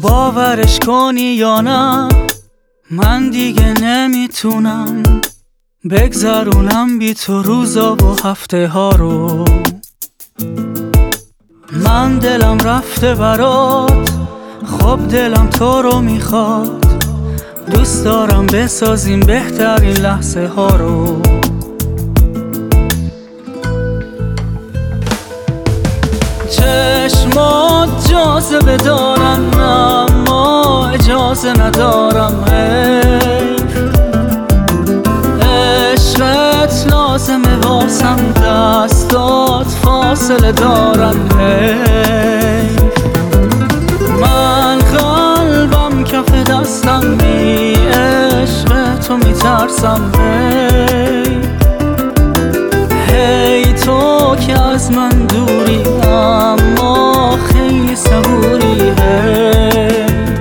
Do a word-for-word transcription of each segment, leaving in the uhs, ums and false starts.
باورش کنی یا نه، من دیگه نمیتونم بگذرونم بی تو روزا و هفته ها رو. من دلم رفته برات، خب دلم تو رو میخواد، دوست دارم بسازیم بهترین لحظه ها رو. چشمات جاذبه دارن اما اجازه ندارم، حیف عشقت لازمه واسم، دستات فاصله دارن، حیف من قلبم کف دستم، بی عشق تو میترسم، هی هی تو که از من دوری اما خیلی صبوری، هی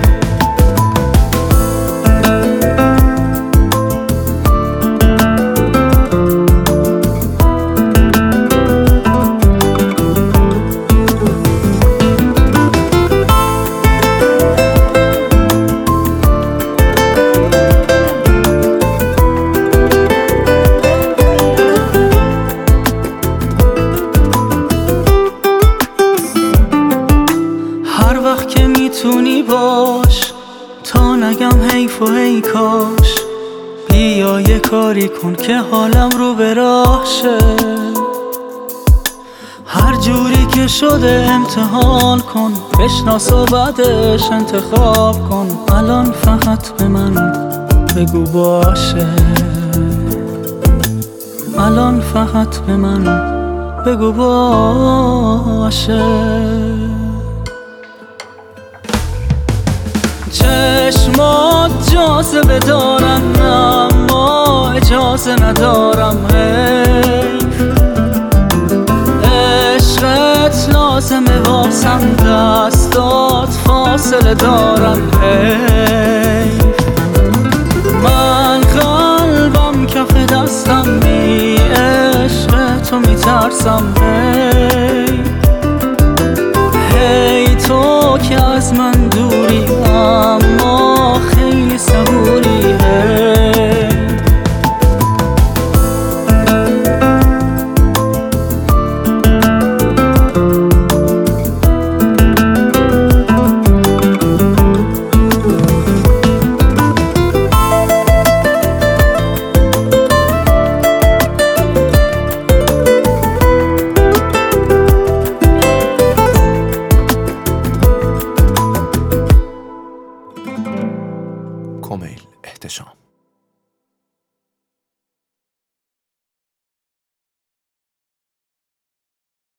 که میتونی باش تا نگم حیف و هی کاش، بیا یه کاری کن که حالم رو به راه شه، هر جوری که شده امتحان کن، بشناس و بعدش انتخاب کن، الان فقط به من بگو باشه، الان فقط به من بگو باشه. چشمات جاذبه دارن اما اجازه ندارم، حیف عشقت لازمه واسم، دستات فاصله دارن، حیف من قلبم کف دستم، بی عشق تو میترسم، هی هی تو که از من دوری اما خیلی صبوری، هی کمیل احتشام.